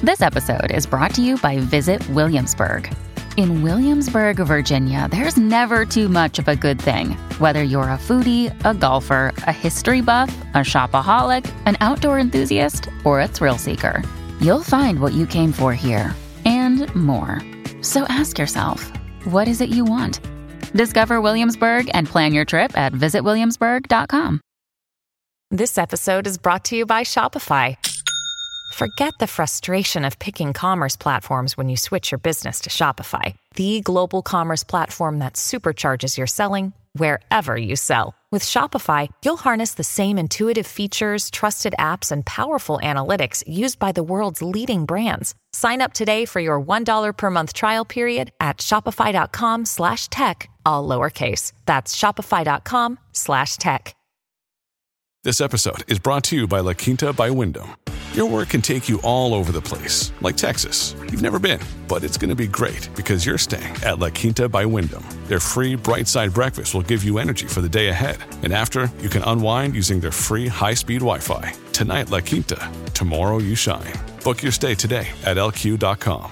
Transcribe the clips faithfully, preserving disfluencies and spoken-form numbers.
This episode is brought to you by Visit Williamsburg. In Williamsburg, Virginia, there's never too much of a good thing. Whether you're a foodie, a golfer, a history buff, a shopaholic, an outdoor enthusiast, or a thrill seeker, you'll find what you came for here and more. So ask yourself, what is it you want? Discover Williamsburg and plan your trip at visit williamsburg dot com. This episode is brought to you by Shopify. Forget the frustration of picking commerce platforms when you switch your business to Shopify, the global commerce platform that supercharges your selling wherever you sell. With Shopify, you'll harness the same intuitive features, trusted apps, and powerful analytics used by the world's leading brands. Sign up today for your one dollar per month trial period at shopify.com slash tech, all lowercase. That's shopify.com slash tech. This episode is brought to you by La Quinta by Wyndham. Your work can take you all over the place, like Texas. You've never been, but it's going to be great because you're staying at La Quinta by Wyndham. Their free Bright Side breakfast will give you energy for the day ahead. And after, you can unwind using their free high-speed Wi-Fi. Tonight, La Quinta. Tomorrow, you shine. Book your stay today at L Q dot com.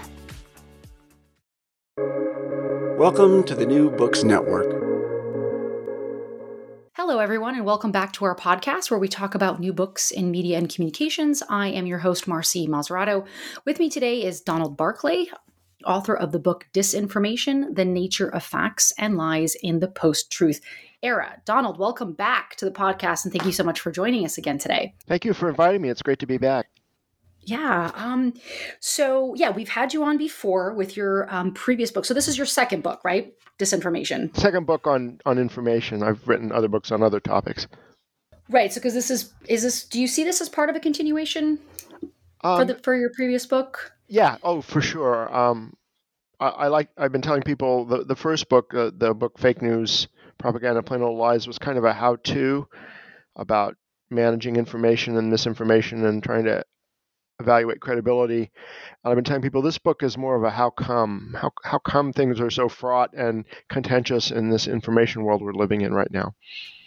Welcome to the New Books Network. Hello, everyone, and welcome back to our podcast where we talk about new books in media and communications. I am your host, Marcy Maserato. With me today is Donald Barclay, author of the book Disinformation, The Nature of Facts and Lies in the Post-Truth Era. Donald, welcome back to the podcast, and thank you so much for joining us again today. Thank you for inviting me. It's great to be back. Yeah. Um, so, yeah, we've had you on before with your um, previous book. So this is your second book, right? Disinformation. Second book on, on information. I've written other books on other topics. Right. So, because this is, is this, do you see this as part of a continuation um, for the, for your previous book? Yeah. Oh, for sure. Um, I, I like, I've been telling people the, the first book, uh, the book Fake News, Propaganda, Plain Old Lies, was kind of a how-to about managing information and misinformation and trying to evaluate credibility. And I've been telling people this book is more of a how come, how how come things are so fraught and contentious in this information world we're living in right now.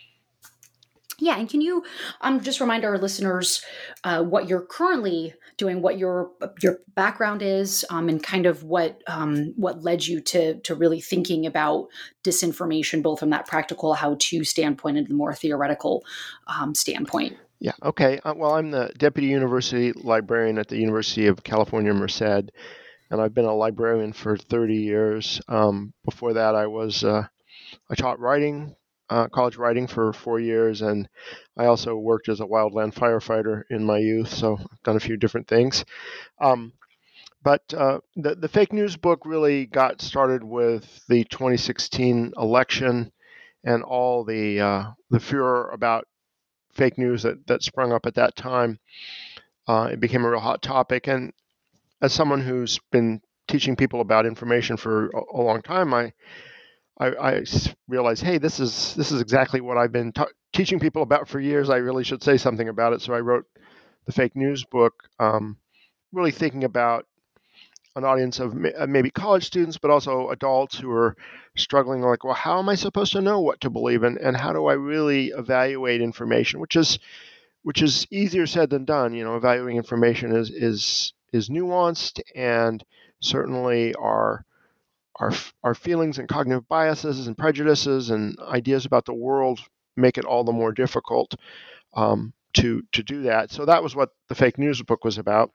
Yeah, and can you um, just remind our listeners uh, what you're currently doing, what your your background is, um, and kind of what um, what led you to to really thinking about disinformation, both from that practical how-to standpoint and the more theoretical um, standpoint. Yeah. Okay. Uh, well, I'm the deputy university librarian at the University of California, Merced, and I've been a librarian for thirty years. Um, before that, I was uh, I taught writing, uh, college writing for four years, and I also worked as a wildland firefighter in my youth. So I've done a few different things. Um, but uh, the the fake news book really got started with the twenty sixteen election and all the uh, the furor about fake news that, that sprung up at that time. Uh, it became a real hot topic. And as someone who's been teaching people about information for a, a long time, I, I, I realized, hey, this is this is exactly what I've been ta- teaching people about for years. I really should say something about it. So I wrote the fake news book, um, really thinking about an audience of maybe college students, but also adults who are struggling like, well, how am I supposed to know what to believe in, and how do I really evaluate information, which is which is easier said than done. You know, evaluating information is is is nuanced, and certainly our our our feelings and cognitive biases and prejudices and ideas about the world make it all the more difficult um, to to do that. So that was what the fake news book was about.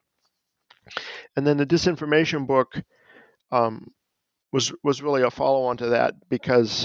And then the disinformation book um, was was really a follow-on to that, because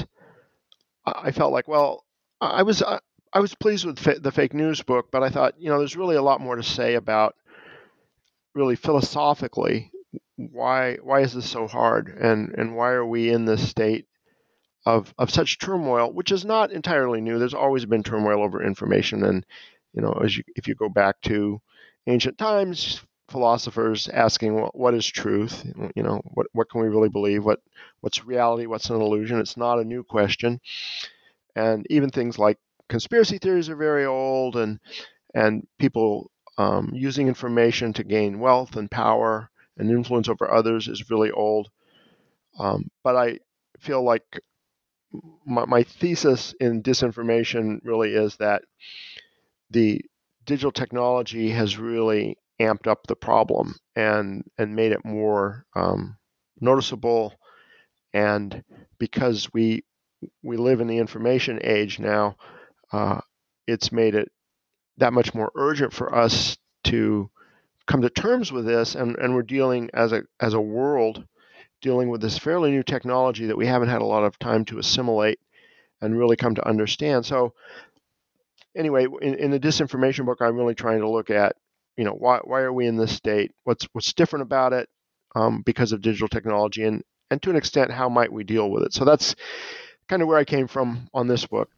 I felt like, well, I was I, I was pleased with fa- the fake news book, but I thought, you know, there's really a lot more to say about, really philosophically, why why is this so hard, and and why are we in this state of of such turmoil, which is not entirely new. There's always been turmoil over information, and you know, as you, if you go back to ancient times, philosophers asking, well, what is truth? You know, what what can we really believe? What what's reality? What's an illusion? It's not a new question. And even things like conspiracy theories are very old, and and people um, using information to gain wealth and power and influence over others is really old. Um, but I feel like my, my thesis in disinformation really is that the digital technology has really amped up the problem and and made it more um, noticeable. And because we we live in the information age now, uh, it's made it that much more urgent for us to come to terms with this. And, and we're dealing as a as a world, dealing with this fairly new technology that we haven't had a lot of time to assimilate and really come to understand. So anyway, in, in the disinformation book, I'm really trying to look at, you know, why why are we in this state? What's what's different about it um, because of digital technology, and and to an extent, how might we deal with it? So that's kind of where I came from on this book.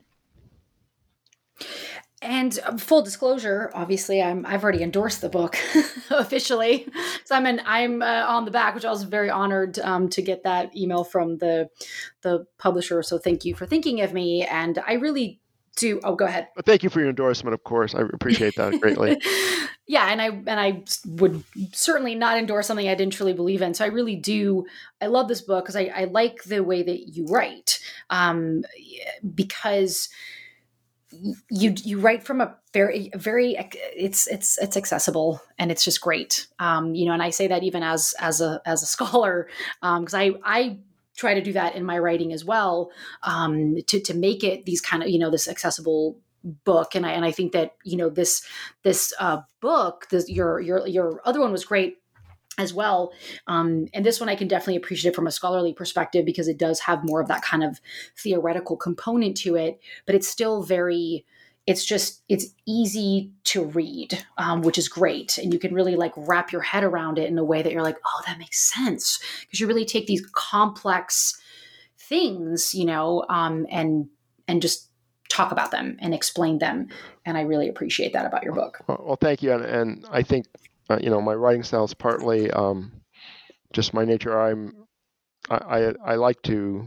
And full disclosure, obviously, I'm I've already endorsed the book officially. So I'm an, I'm uh, on the back, which I was very honored um, to get that email from the the publisher. So thank you for thinking of me. And I really do. Oh, go ahead. But thank you for your endorsement. Of course, I appreciate that greatly. Yeah, and I and I would certainly not endorse something I didn't truly believe in. So I really do. I love this book because I, I like the way that you write, um, because you you write from a very very it's it's it's accessible, and it's just great. Um, you know, and I say that even as as a as a scholar, because um, I I. try to do that in my writing as well, um, to to make it these kind of, you know, this accessible book. And I and I think that, you know, this this uh, book, this your your your other one was great as well, um, and this one I can definitely appreciate it from a scholarly perspective because it does have more of that kind of theoretical component to it, but it's still very. It's just, it's easy to read, um, which is great. And you can really like wrap your head around it in a way that you're like, oh, that makes sense. Because you really take these complex things, you know, um, and and just talk about them and explain them. And I really appreciate that about your book. Well, well thank you. And, and I think, uh, you know, my writing style is partly um, just my nature. I'm, I, I, I like to,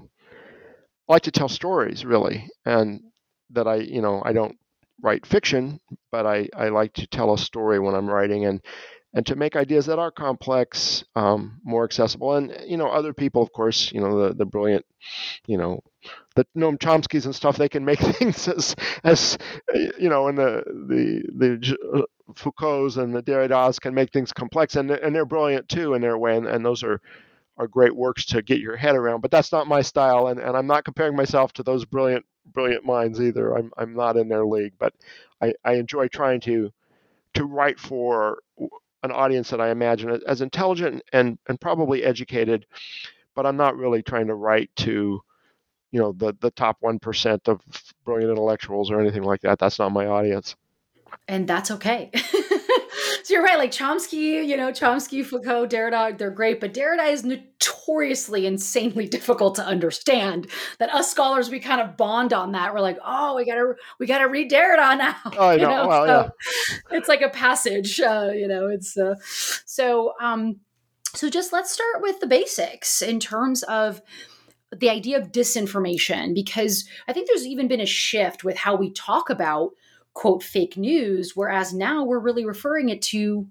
I like to tell stories really. And that I, you know, I don't write fiction, but I, I like to tell a story when I'm writing, and and to make ideas that are complex um, more accessible. And you know, other people, of course, you know, the the brilliant, you know, the Noam Chomsky's and stuff, they can make things as as you know, and the the the Foucault's and the Derrida's can make things complex, and and they're brilliant too in their way, and, and those are are great works to get your head around. But that's not my style, and, and I'm not comparing myself to those brilliant brilliant minds either. I'm I'm not in their league, but I, I enjoy trying to to write for an audience that I imagine as intelligent and and probably educated, but I'm not really trying to write to, you know, the the top one percent of brilliant intellectuals or anything like that. That's not my audience. And that's okay. So you're right, like Chomsky, you know, Chomsky, Foucault, Derrida, they're great, but Derrida is notoriously insanely difficult to understand. That us scholars, we kind of bond on that. We're like, oh, we gotta, we gotta read Derrida now. Oh, I know. You know? Well, so yeah. It's like a passage, uh, you know. It's uh, so. Um, so just let's start with the basics in terms of the idea of disinformation, because I think there's even been a shift with how we talk about, quote, fake news, whereas now we're really referring it to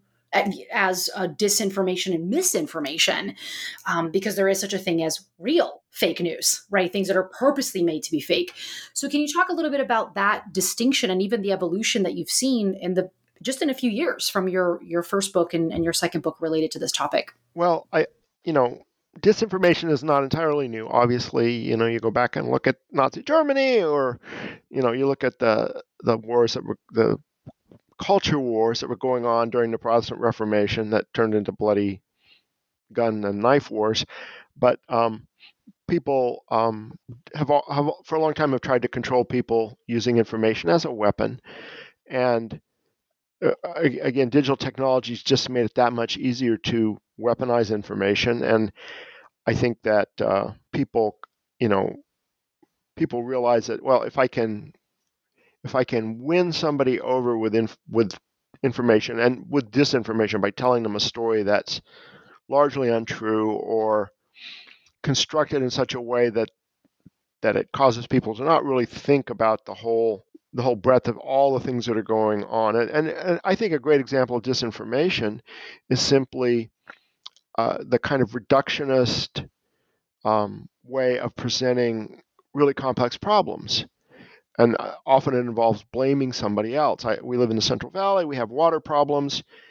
as uh, disinformation and misinformation, um, because there is such a thing as real fake news, right? Things that are purposely made to be fake. So can you talk a little bit about that distinction and even the evolution that you've seen in the just in a few years from your your first book and, and your second book related to this topic? Well, I, you know, disinformation is not entirely new. Obviously, you know, you go back and look at Nazi Germany, or, you know, you look at the the wars that were the culture wars that were going on during the Protestant Reformation that turned into bloody gun and knife wars. But um, people um, have, have for a long time have tried to control people using information as a weapon. And uh, again, digital technologies just made it that much easier to weaponize information. And I think that uh, people, you know, people realize that, well, if I can if I can win somebody over with inf- with information and with disinformation by telling them a story that's largely untrue or constructed in such a way that that it causes people to not really think about the whole the whole breadth of all the things that are going on. And, and, and I think a great example of disinformation is simply uh, the kind of reductionist um, way of presenting really complex problems. And often it involves blaming somebody else. I, we live in the Central Valley. We have water problems.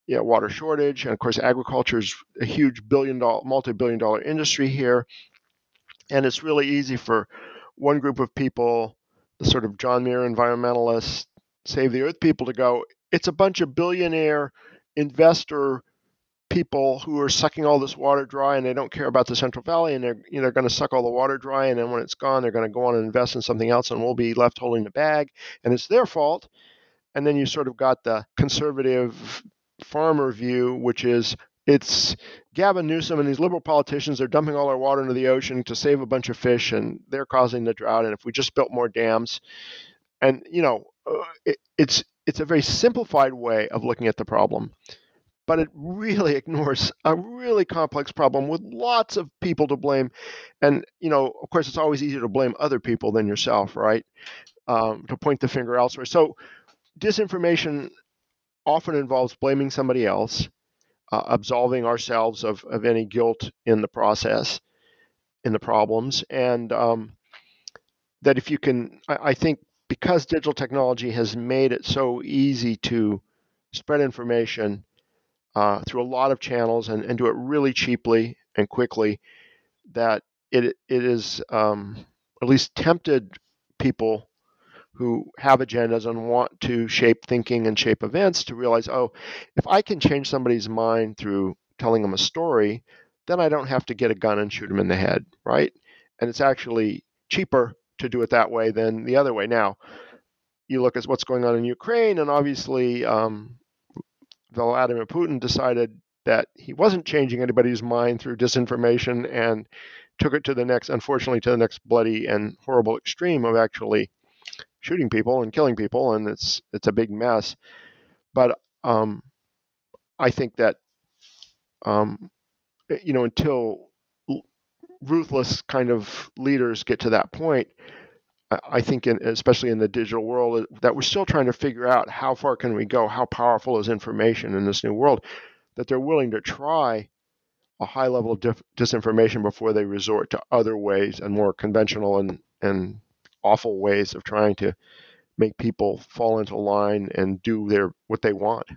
you know, water shortage. And of course, agriculture is a huge billion dollar, multi-billion dollar industry here. And it's really easy for one group of people, the sort of John Muir environmentalists, Save the Earth people, to go, it's a bunch of billionaire investor people who are sucking all this water dry, and they don't care about the Central Valley, and they're you know, they're going to suck all the water dry, and then when it's gone, they're going to go on and invest in something else, and we'll be left holding the bag, and it's their fault. And then you sort of got the conservative farmer view, which is it's Gavin Newsom and these liberal politicians are dumping all our water into the ocean to save a bunch of fish, and they're causing the drought. And if we just built more dams, and you know, it, it's it's a very simplified way of looking at the problem, but it really ignores a really complex problem with lots of people to blame. And you know, of course, it's always easier to blame other people than yourself, right? Um, to point the finger elsewhere. So disinformation often involves blaming somebody else, uh, absolving ourselves of, of any guilt in the process, in the problems. And um, that if you can, I, I think because digital technology has made it so easy to spread information uh, through a lot of channels and, and do it really cheaply and quickly, that it it is um, at least tempted people who have agendas and want to shape thinking and shape events to realize, oh, if I can change somebody's mind through telling them a story, then I don't have to get a gun and shoot them in the head, right? And it's actually cheaper to do it that way than the other way. Now, you look at what's going on in Ukraine, and obviously um, Vladimir Putin decided that he wasn't changing anybody's mind through disinformation and took it to the next, unfortunately, to the next bloody and horrible extreme of actually shooting people and killing people, and it's it's a big mess. But um, I think that um, you know, until ruthless kind of leaders get to that point, I think, in, especially in the digital world, that we're still trying to figure out how far can we go, how powerful is information in this new world, that they're willing to try a high level of dif- disinformation before they resort to other ways and more conventional and and awful ways of trying to make people fall into line and do their what they want.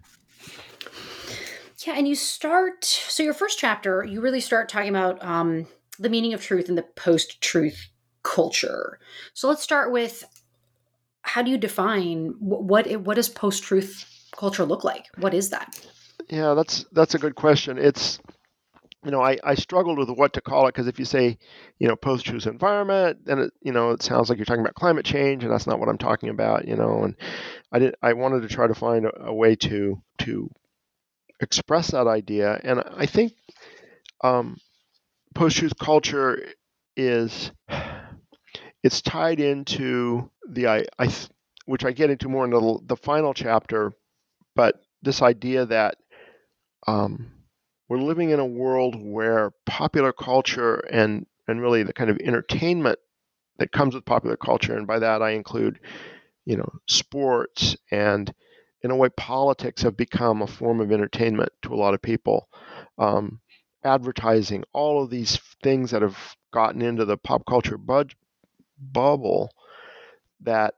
Yeah, and you start, so your first chapter, you really start talking about um, the meaning of truth and the post-truth culture. So let's start with, how do you define what what, what does post-truth culture look like? What is that? Yeah, that's that's a good question. It's You know, I, I struggled with what to call it, because if you say, you know, post-truth environment, then it, you know, it sounds like you're talking about climate change, and that's not what I'm talking about, you know. And I did I wanted to try to find a, a way to to express that idea, and I think um, post-truth culture is it's tied into the I, I which I get into more in the, the final chapter, but this idea that um, we're living in a world where popular culture and, and really the kind of entertainment that comes with popular culture, and by that I include, you know, sports and, in a way, politics have become a form of entertainment to a lot of people. Um, advertising, all of these things that have gotten into the pop culture bud- bubble, that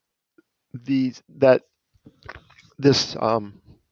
these that this um,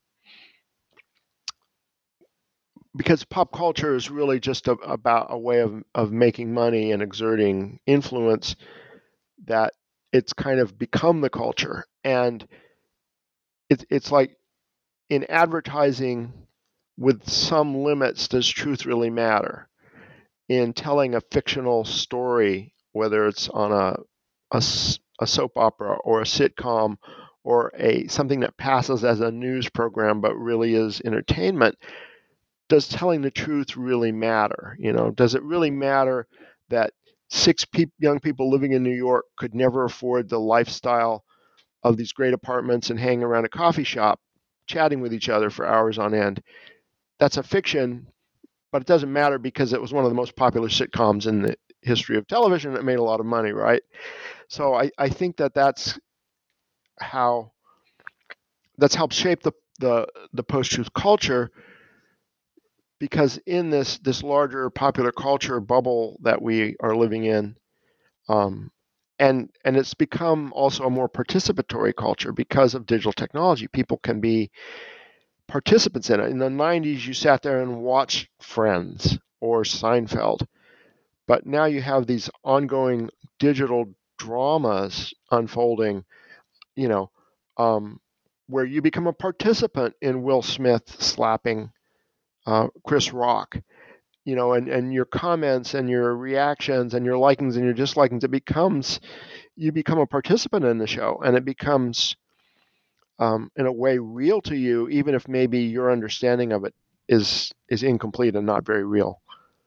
because pop culture is really just a, about a way of, of making money and exerting influence, that it's kind of become the culture. And it, it's like in advertising, with some limits, does truth really matter? In telling a fictional story, whether it's on a, a, a soap opera or a sitcom or a something that passes as a news program but really is entertainment, does telling the truth really matter? You know, does it really matter that six pe- young people living in New York could never afford the lifestyle of these great apartments and hang around a coffee shop chatting with each other for hours on end? That's a fiction, but it doesn't matter because it was one of the most popular sitcoms in the history of television that made a lot of money, right? So I, I think that that's how that's helped shape the the, the post-truth culture, because in this this larger popular culture bubble that we are living in, um, and and it's become also a more participatory culture because of digital technology. People can be participants in it. In the nineties, you sat there and watched Friends or Seinfeld. But now you have these ongoing digital dramas unfolding, you know, um, where you become a participant in Will Smith slapping uh, Chris Rock, you know, and, and your comments and your reactions and your likings and your dislikings, it becomes, you become a participant in the show, and it becomes, um, in a way, real to you, even if maybe your understanding of it is is incomplete and not very real.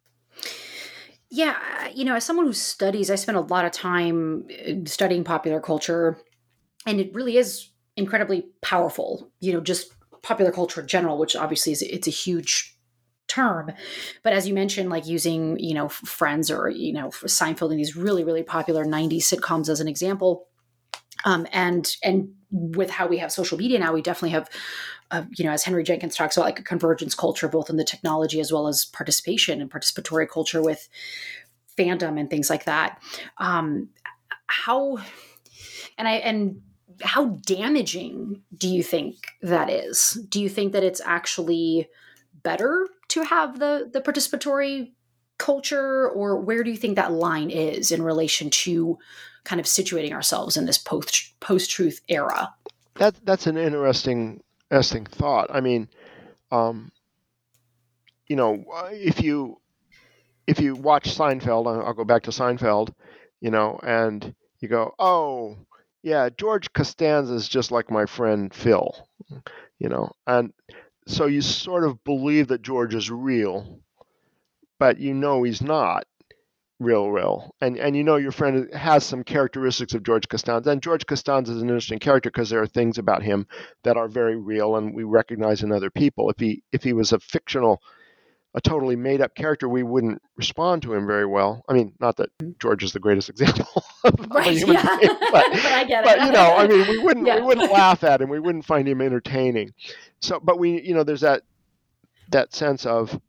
Yeah, you know, as someone who studies, I spend a lot of time studying popular culture, and it really is incredibly powerful. You know, just popular culture in general, which obviously is it's a huge term. But as you mentioned, like using, you know, Friends or, you know, Seinfeld and these really, really popular nineties sitcoms as an example. Um, and and with how we have social media now, we definitely have, uh, you know, as Henry Jenkins talks about, like a convergence culture, both in the technology as well as participation and participatory culture with fandom and things like that. Um, how and I and how damaging do you think that is? Do you think that it's actually better to have the the participatory culture, or where do you think that line is in relation to kind of situating ourselves in this post post-truth era? That that's an interesting interesting thought. I mean, um, you know, if you if you watch Seinfeld, I'll go back to Seinfeld, you know, and you go, oh, yeah, George Costanza is just like my friend Phil, you know, and so you sort of believe that George is real, but you know he's not real, real. And and you know your friend has some characteristics of George Costanza. And George Costanza is an interesting character because there are things about him that are very real and we recognize in other people. If he if he was a fictional, a totally made-up character, we wouldn't respond to him very well. I mean, not that George is the greatest example of Right, a human yeah. being, but, But I get it. but you know, I mean, we wouldn't Yeah. we wouldn't laugh at him. We wouldn't find him entertaining. So, but we, you know, there's that that sense of,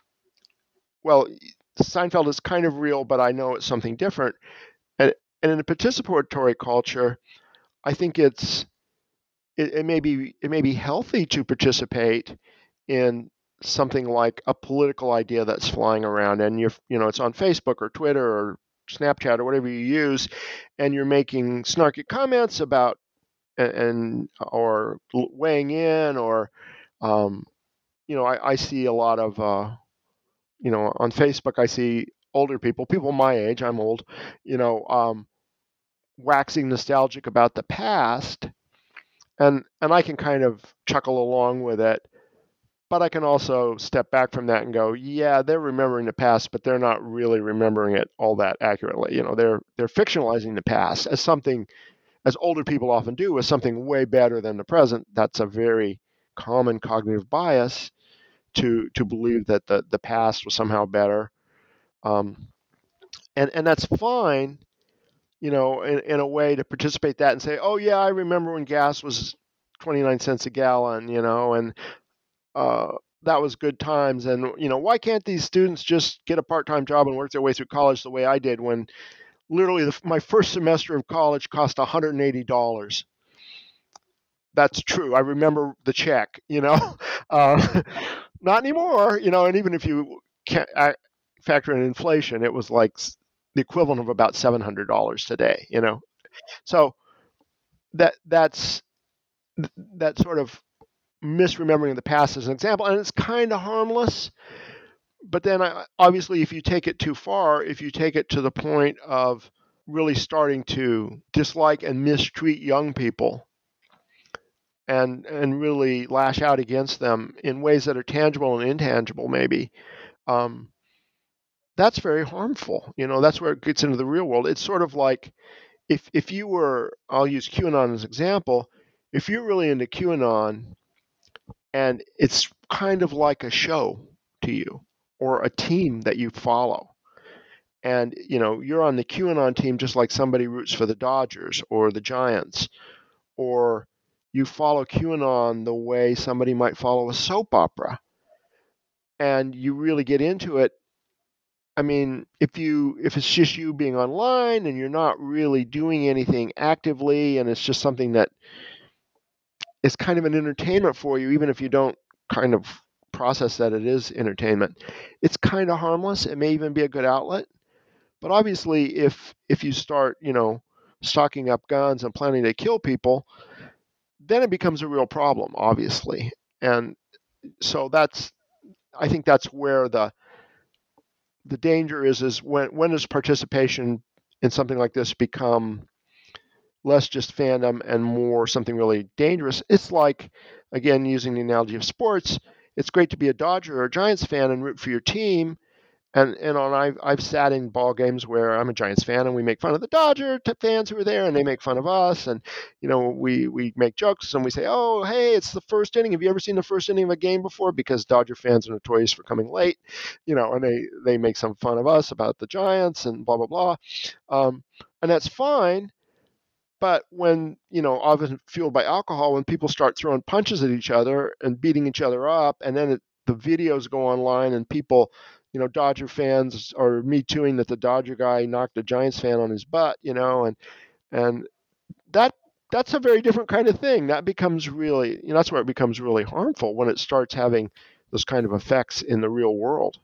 well, Seinfeld is kind of real, but I know it's something different. And and in a participatory culture, I think it's it, it may be it may be healthy to participate in something like a political idea that's flying around, and you're you know it's on Facebook or Twitter or Snapchat or whatever you use, and you're making snarky comments about and, and or weighing in, or um, you know I, I see a lot of uh, you know on Facebook I see older people, people my age, I'm old, you know, um, waxing nostalgic about the past, and and I can kind of chuckle along with it. But I can also step back from that and go, yeah, they're remembering the past, but they're not really remembering it all that accurately. You know, they're they're fictionalizing the past as something, as older people often do, as something way better than the present. That's a very common cognitive bias to to believe that the, the past was somehow better. Um, and, and that's fine, you know, in, in a way to participate that and say, oh, yeah, I remember when gas was twenty-nine cents a gallon, you know, and uh, that was good times. And, you know, why can't these students just get a part-time job and work their way through college the way I did when literally the, my first semester of college cost one hundred eighty dollars? That's true. I remember the check, you know, uh, not anymore, you know, and even if you can't factor in inflation, it was like the equivalent of about seven hundred dollars today, you know. So that that's that sort of misremembering the past as an example, and it's kind of harmless. But then I, obviously if you take it too far, if you take it to the point of really starting to dislike and mistreat young people and and really lash out against them in ways that are tangible and intangible maybe, um, that's very harmful. You know, that's where it gets into the real world. It's sort of like if if you were, I'll use QAnon as an example, if you're really into QAnon and it's kind of like a show to you or a team that you follow, and you know you're on the QAnon team just like somebody roots for the Dodgers or the Giants, or you follow QAnon the way somebody might follow a soap opera, and you really get into it. I mean, if you if it's just you being online and you're not really doing anything actively, and it's just something that is kind of an entertainment for you, even if you don't kind of process that it is entertainment. It's kind of harmless. It may even be a good outlet. But obviously, if if you start, you know, stocking up guns and planning to kill people, then it becomes a real problem, obviously. And so that's, I think that's where the the danger is, is when, when does participation in something like this become less just fandom and more something really dangerous? It's like, again, using the analogy of sports, it's great to be a Dodger or a Giants fan and root for your team. And and on I've I've sat in ball games where I'm a Giants fan and we make fun of the Dodger fans who are there and they make fun of us, and you know we we make jokes and we say, oh hey, it's the first inning. Have you ever seen the first inning of a game before? Because Dodger fans are notorious for coming late, you know, and they they make some fun of us about the Giants and blah blah blah, um, and that's fine. But when, you know, often fueled by alcohol, when people start throwing punches at each other and beating each other up, and then it, the videos go online and people, you know, Dodger fans are me tooing that the Dodger guy knocked a Giants fan on his butt, you know, and and that that's a very different kind of thing. That becomes really, you know, that's where it becomes really harmful, when it starts having those kind of effects in the real world.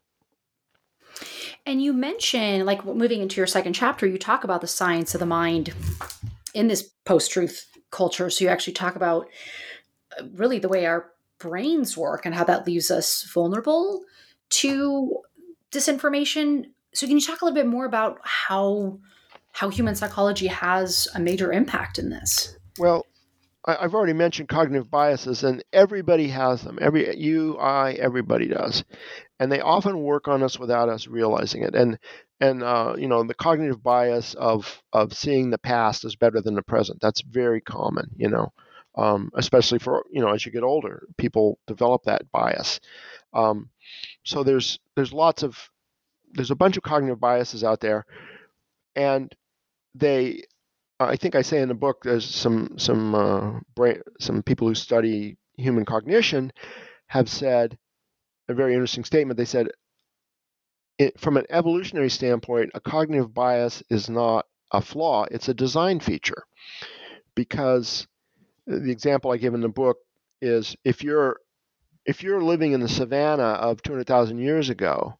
And you mentioned, like, moving into your second chapter, you talk about the science of the mind in this post-truth culture. So you actually talk about really the way our brains work and how that leaves us vulnerable to disinformation. So can you talk a little bit more about how how human psychology has a major impact in this? Well, I've already mentioned cognitive biases, and everybody has them. Every you, I, everybody does, and they often work on us without us realizing it. And and uh, you know, the cognitive bias of of seeing the past is better than the present. That's very common. You know, um, especially for, you know, as you get older, people develop that bias. Um, so there's there's lots of there's a bunch of cognitive biases out there, and they. I think I say in the book, there's some some uh, brain, some people who study human cognition have said a very interesting statement. They said, it, from an evolutionary standpoint, a cognitive bias is not a flaw; it's a design feature. Because the example I give in the book is, if you're if you're living in the savannah of two hundred thousand years ago,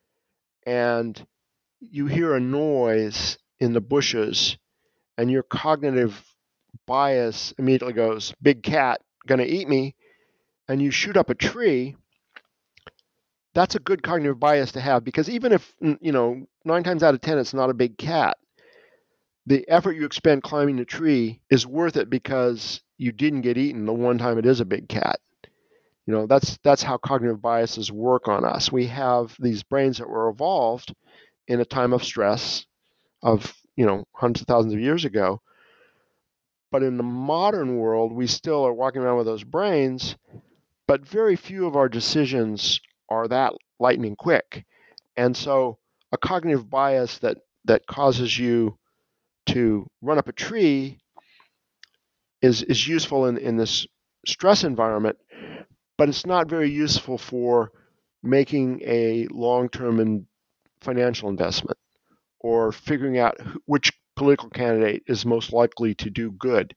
and you hear a noise in the bushes, and your cognitive bias immediately goes, big cat, gonna eat me, and you shoot up a tree, that's a good cognitive bias to have, because even if, you know, nine times out of ten it's not a big cat, the effort you expend climbing the tree is worth it because you didn't get eaten the one time it is a big cat. You know, that's that's how cognitive biases work on us. We have these brains that were evolved in a time of stress of, you know, hundreds of thousands of years ago. But in the modern world, we still are walking around with those brains, but very few of our decisions are that lightning quick. And so a cognitive bias that, that causes you to run up a tree is, is useful in, in this stress environment, but it's not very useful for making a long-term and financial investment, or figuring out which political candidate is most likely to do good,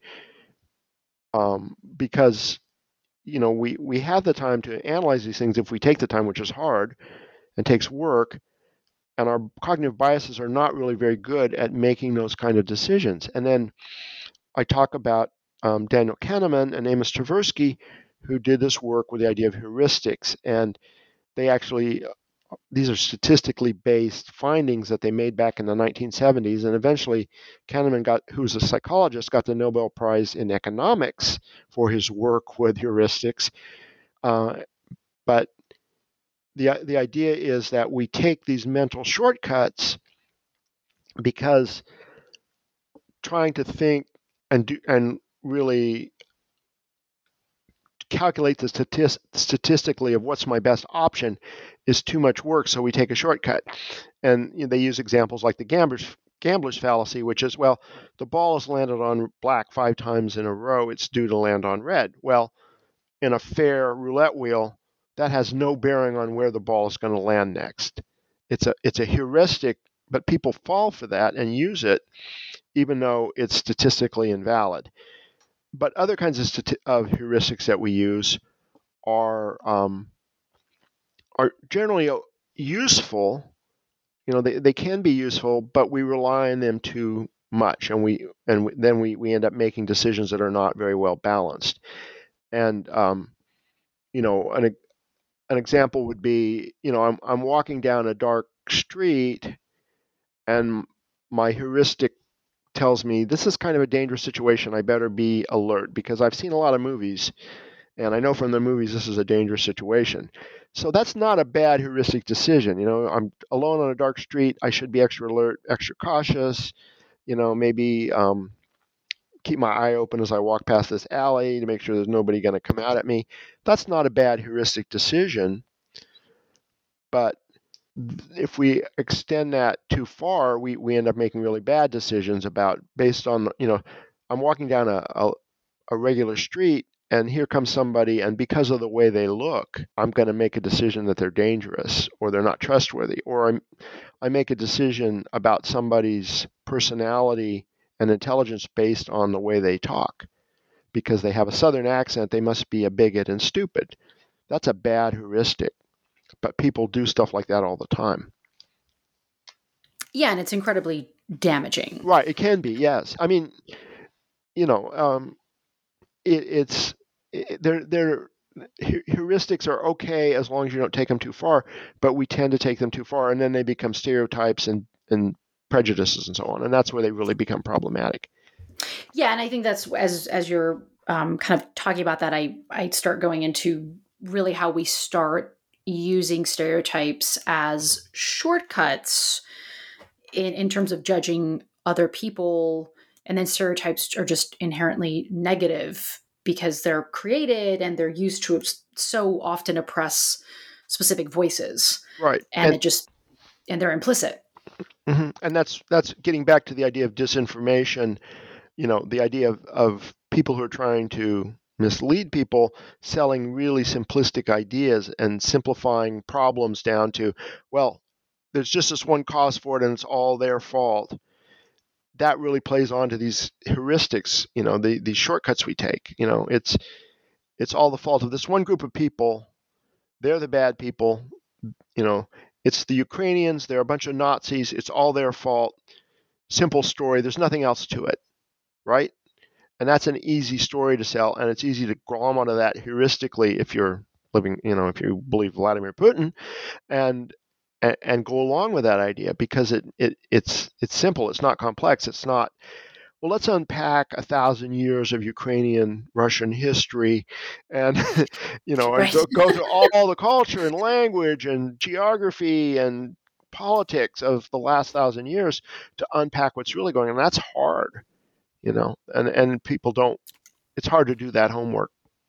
um, because, you know, we, we have the time to analyze these things if we take the time, which is hard and takes work, and our cognitive biases are not really very good at making those kind of decisions. And then I talk about um, Daniel Kahneman and Amos Tversky, who did this work with the idea of heuristics, and they actually these are statistically based findings that they made back in the nineteen seventies, and eventually Kahneman, got, who's a psychologist, got the Nobel Prize in economics for his work with heuristics. Uh, but the the idea is that we take these mental shortcuts because trying to think and do, and really calculate the statist- statistically of what's my best option is too much work, so we take a shortcut. And you know, they use examples like the gambler's, gambler's fallacy, which is, well, the ball has landed on black five times in a row, it's due to land on red. Well, in a fair roulette wheel, that has no bearing on where the ball is going to land next. It's a it's a heuristic, but people fall for that and use it even though it's statistically invalid. but other kinds of, stati- of heuristics that we use are um, are generally useful. You know, they, they can be useful, but we rely on them too much, and we and then we, we end up making decisions that are not very well balanced. And um, you know, an an example would be, you know, I'm I'm walking down a dark street, and my heuristic tells me this is kind of a dangerous situation. I better be alert because I've seen a lot of movies, and I know from the movies this is a dangerous situation. So that's not a bad heuristic decision. You know, I'm alone on a dark street. I should be extra alert, extra cautious. You know, maybe um, keep my eye open as I walk past this alley to make sure there's nobody going to come out at me. That's not a bad heuristic decision. But if we extend that too far, we, we end up making really bad decisions about based on, you know, I'm walking down a, a, a regular street and here comes somebody, and because of the way they look, I'm going to make a decision that they're dangerous or they're not trustworthy, or I'm, I make a decision about somebody's personality and intelligence based on the way they talk. Because they have a Southern accent, they must be a bigot and stupid. That's a bad heuristic. But people do stuff like that all the time. Yeah, and it's incredibly damaging. Right, it can be, yes. I mean, you know, um, it, it's it, they're they're heuristics are okay as long as you don't take them too far, but we tend to take them too far, and then they become stereotypes and and prejudices and so on, and that's where they really become problematic. Yeah, and I think that's as as you're um, kind of talking about that, I I start going into really how we start using stereotypes as shortcuts in, in terms of judging other people. And then stereotypes are just inherently negative because they're created and they're used to so often oppress specific voices. Right. And, and it just, and they're implicit. Mm-hmm. And that's, that's getting back to the idea of disinformation, you know, the idea of, of people who are trying to mislead people, selling really simplistic ideas and simplifying problems down to, well, there's just this one cause for it and it's all their fault. That really plays on to these heuristics, you know, the, these shortcuts we take. You know, it's it's all the fault of this one group of people. They're the bad people. You know, it's the Ukrainians. They're a bunch of Nazis. It's all their fault. Simple story. There's nothing else to it, right? And that's an easy story to sell, and it's easy to glom onto that heuristically if you're living, you know, if you believe Vladimir Putin, and and, and go along with that idea because it, it it's it's simple. It's not complex. It's not, well, let's unpack a thousand years of Ukrainian Russian history, and you know, right. and go, go to all, all the culture and language and geography and politics of the last thousand years to unpack what's really going on. And that's hard. You know, and, and people don't, it's hard to do that homework.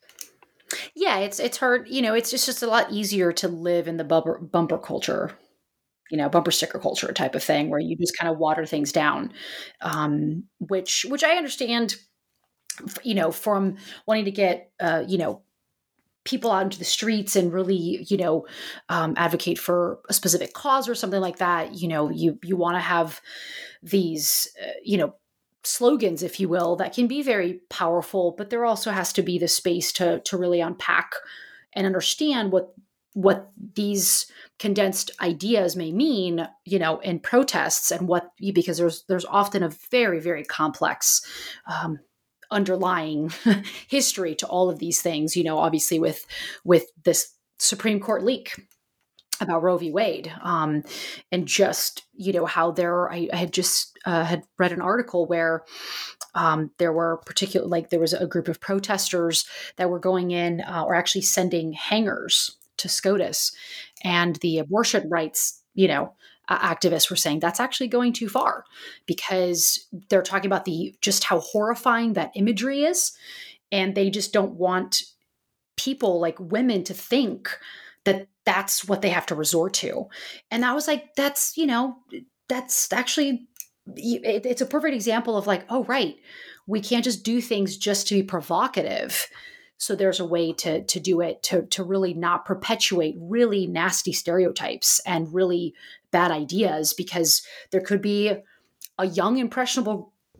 Yeah, it's it's hard. You know, it's just, just a lot easier to live in the bumper, bumper culture, you know, bumper sticker culture type of thing where you just kind of water things down, um, which which I understand, you know, from wanting to get, uh, you know, people out into the streets and really, you know, um, advocate for a specific cause or something like that. You know, you you want to have these, uh, you know, slogans, if you will, that can be very powerful, but there also has to be the space to to really unpack and understand what what these condensed ideas may mean, you know, in protests and what, because there's there's often a very, very complex um, underlying history to all of these things, you know, obviously with with this Supreme Court leak about Roe v. Wade, um, and just, you know, how there, I, I had just uh, had read an article where um, there were particular, like there was a group of protesters that were going in uh, or actually sending hangers to SCOTUS, and the abortion rights, you know, uh, activists were saying that's actually going too far because they're talking about the, just how horrifying that imagery is. And they just don't want people like women to think that that's what they have to resort to. And I was like, that's, you know, that's actually, it, it's a perfect example of like, oh, right. We can't just do things just to be provocative. So there's a way to to do it, to, to really not perpetuate really nasty stereotypes and really bad ideas, because there could be a young, impressionable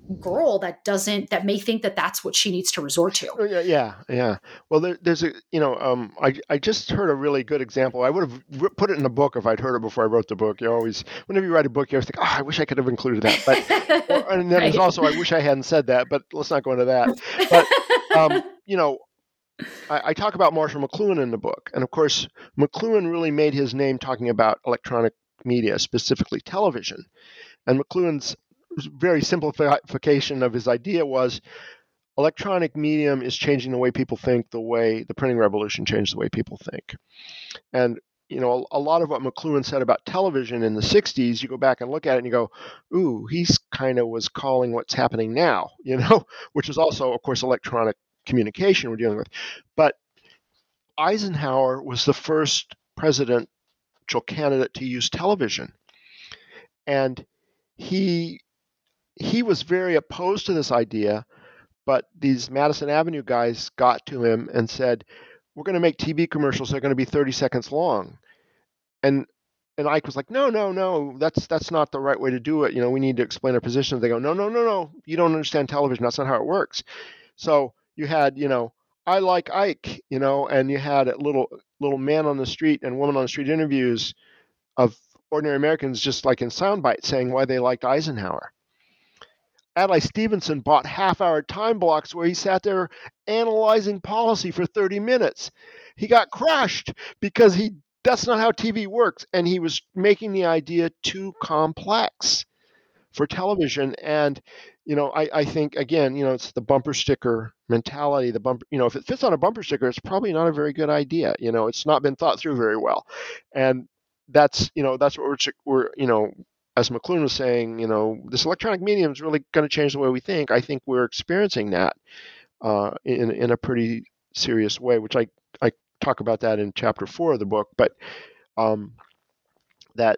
girl that doesn't, that may think that that's what she needs to resort to. Oh, yeah, yeah, yeah. Well, there, there's a, you know, um, I, I just heard a really good example. I would have put it in the book if I'd heard it before I wrote the book. You always, whenever you write a book, you always think, oh, I wish I could have included that. But, or, and then Right. there's also, I wish I hadn't said that, but let's not go into that. But, um, you know, I, I talk about Marshall McLuhan in the book. And of course, McLuhan really made his name talking about electronic media, specifically television. And McLuhan's very simplification of his idea was electronic medium is changing the way people think, the way the printing revolution changed the way people think. And, you know, a, a lot of what McLuhan said about television in the sixties, you go back and look at it and you go, ooh, he's kind of was calling what's happening now, you know, which is also, of course, electronic communication we're dealing with. But Eisenhower was the first presidential candidate to use television. And he he was very opposed to this idea, but these Madison Avenue guys got to him and said, we're going to make T V commercials that are going to be thirty seconds long. And and Ike was like, no, no, no, that's that's not the right way to do it. You know, we need to explain our positions. They go, no, no, no, no, you don't understand television. That's not how it works. So you had, you know, I like Ike, you know, and you had little little man on the street and woman on the street interviews of ordinary Americans just like in sound bites saying why they liked Eisenhower. Adlai Stevenson bought half-hour time blocks where he sat there analyzing policy for thirty minutes. He got crushed because he that's not how T V works, and he was making the idea too complex for television. And you know, I, I think again, you know, it's the bumper sticker mentality. The bumper, you know, if it fits on a bumper sticker, it's probably not a very good idea. You know, it's not been thought through very well, and that's you know that's what we're we're you know. As McLuhan was saying, you know, this electronic medium is really going to change the way we think. I think we're experiencing that uh, in in a pretty serious way, which I, I talk about that in chapter four of the book. But um, that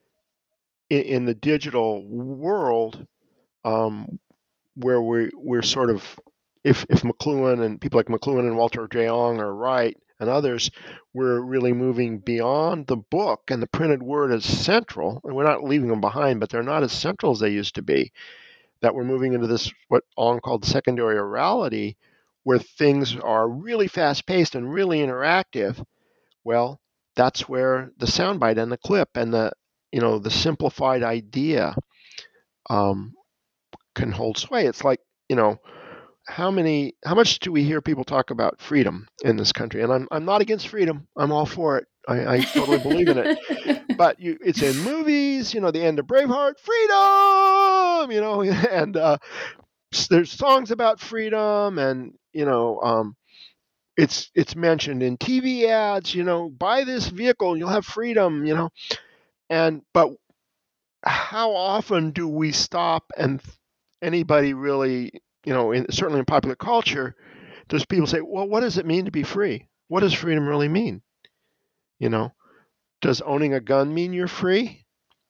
in, in the digital world, um, where we we're sort of, if if McLuhan and people like McLuhan and Walter J. Ong are right, and others, we're really moving beyond the book, and the printed word is central, and we're not leaving them behind, but they're not as central as they used to be, that we're moving into this, what Ong called secondary orality, where things are really fast-paced and really interactive. Well, that's where the soundbite and the clip and the, you know, the simplified idea um, can hold sway. It's like, you know, How many? How much do we hear people talk about freedom in this country? And I'm I'm not against freedom. I'm all for it. I, I totally believe in it. But you, it's in movies. You know, the end of Braveheart, freedom. You know, and uh, there's songs about freedom, and you know, um, it's it's mentioned in T V ads. You know, buy this vehicle, you'll have freedom. You know, and but how often do we stop and anybody really? You know, in, certainly in popular culture, does people say, well, what does it mean to be free? What does freedom really mean? You know, does owning a gun mean you're free?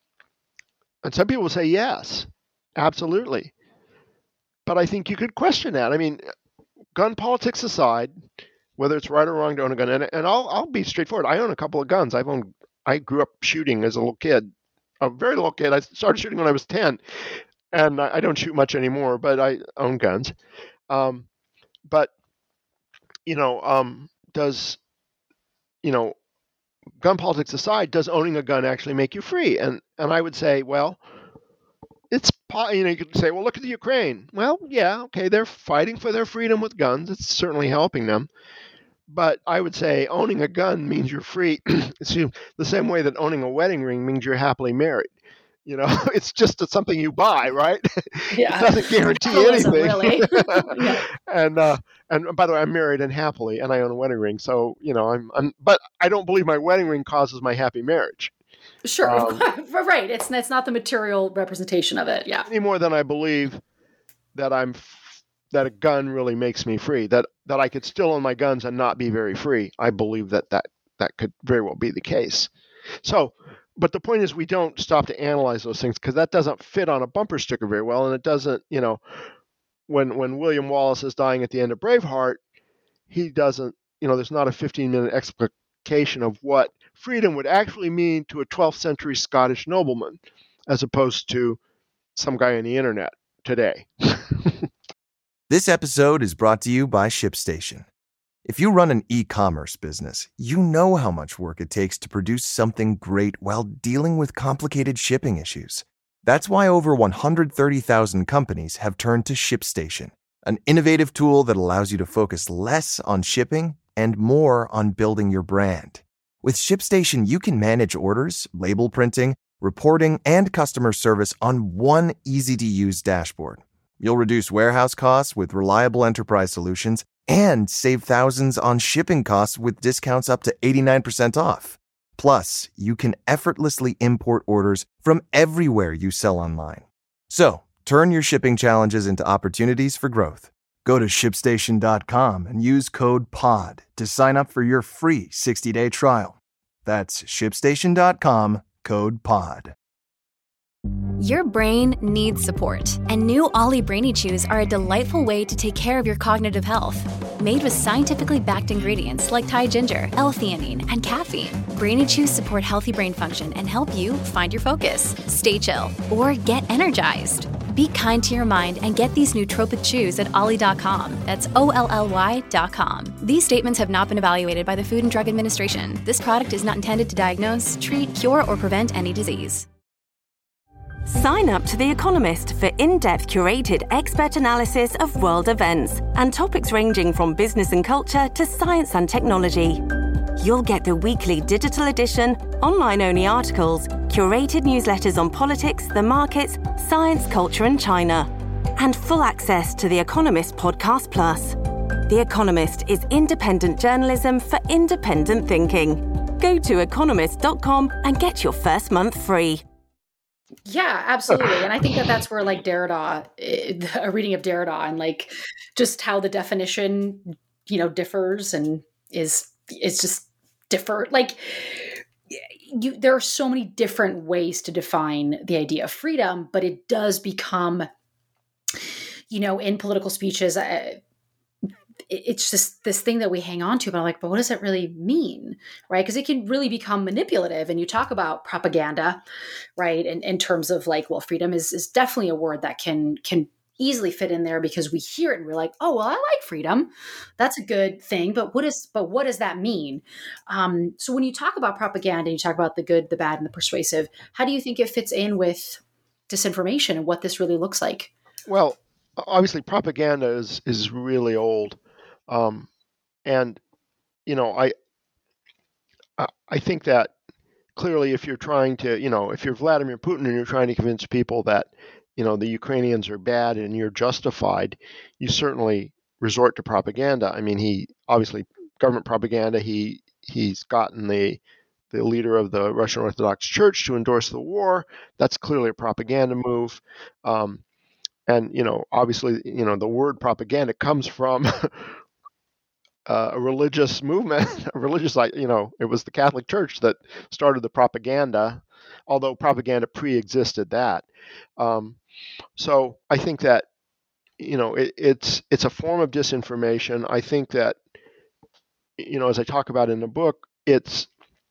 And some people say yes, absolutely. But I think you could question that. I mean, gun politics aside, whether it's right or wrong to own a gun, and, and I'll, I'll be straightforward. I own a couple of guns. I've owned, I grew up shooting as a little kid, a very little kid. I started shooting when I was ten. And I don't shoot much anymore, but I own guns. Um, but, you know, um, does, you know, gun politics aside, does owning a gun actually make you free? And and I would say, well, it's, you know, you could say, well, look at the Ukraine. Well, yeah, okay, they're fighting for their freedom with guns. It's certainly helping them. But I would say owning a gun means you're free. It's the same way that owning a wedding ring means you're happily married. You know, it's just something you buy, right? Yeah. It doesn't guarantee Capitalism, anything. really. Yeah. And uh, and by the way, I'm married and happily, and I own a wedding ring. So you know, I'm I'm, but I don't believe my wedding ring causes my happy marriage. Sure, Um, right. It's it's not the material representation of it. Yeah. Any more than I believe that I'm that a gun really makes me free. That that I could still own my guns and not be very free. I believe that that that could very well be the case. So. But the point is we don't stop to analyze those things because that doesn't fit on a bumper sticker very well. And it doesn't, you know, when when William Wallace is dying at the end of Braveheart, he doesn't, you know, there's not a fifteen-minute explication of what freedom would actually mean to a twelfth century Scottish nobleman as opposed to some guy on the internet today. This episode is brought to you by ShipStation. If you run an e-commerce business, you know how much work it takes to produce something great while dealing with complicated shipping issues. That's why over one hundred thirty thousand companies have turned to ShipStation, an innovative tool that allows you to focus less on shipping and more on building your brand. With ShipStation, you can manage orders, label printing, reporting, and customer service on one easy-to-use dashboard. You'll reduce warehouse costs with reliable enterprise solutions and save thousands on shipping costs with discounts up to eighty-nine percent off. Plus, you can effortlessly import orders from everywhere you sell online. So, turn your shipping challenges into opportunities for growth. Go to ship station dot com and use code POD to sign up for your free sixty-day trial. That's ship station dot com, code POD. Your brain needs support, and new Ollie Brainy Chews are a delightful way to take care of your cognitive health. Made with scientifically backed ingredients like Thai ginger, L-theanine, and caffeine, Brainy Chews support healthy brain function and help you find your focus, stay chill, or get energized. Be kind to your mind and get these nootropic chews at ollie dot com. That's O L L Y dot com. These statements have not been evaluated by the Food and Drug Administration. This product is not intended to diagnose, treat, cure, or prevent any disease. Sign up to The Economist for in-depth curated expert analysis of world events and topics ranging from business and culture to science and technology. You'll get the weekly digital edition, online-only articles, curated newsletters on politics, the markets, science, culture, and China, and full access to The Economist Podcast Plus. The Economist is independent journalism for independent thinking. Go to economist dot com and get your first month free. Yeah, absolutely. And I think that that's where like Derrida, a reading of Derrida and like just how the definition, you know, differs and is, is just differ. Like you, there are so many different ways to define the idea of freedom, but it does become, you know, in political speeches, uh, it's just this thing that we hang on to, but I'm like, but what does it really mean? Right. Because it can really become manipulative. And you talk about propaganda, right. And in terms of like, well, freedom is, is definitely a word that can, can easily fit in there because we hear it and we're like, oh, well, I like freedom. That's a good thing. But what is, but what does that mean? Um, so when you talk about propaganda, you talk about the good, the bad, and the persuasive, how do you think it fits in with disinformation and what this really looks like? Well, obviously propaganda is, is really old. Um, and, you know, I, I think that clearly if you're trying to, you know, if you're Vladimir Putin and you're trying to convince people that, you know, the Ukrainians are bad and you're justified, you certainly resort to propaganda. I mean, he obviously government propaganda, he, he's gotten the, the leader of the Russian Orthodox Church to endorse the war. That's clearly a propaganda move. Um, and, you know, obviously, you know, the word propaganda comes from Uh, a religious movement, a religious, you know, it was the Catholic Church that started the propaganda, although propaganda pre-existed that. Um, so I think that, you know, it, it's it's a form of disinformation. I think that, you know, as I talk about in the book, it's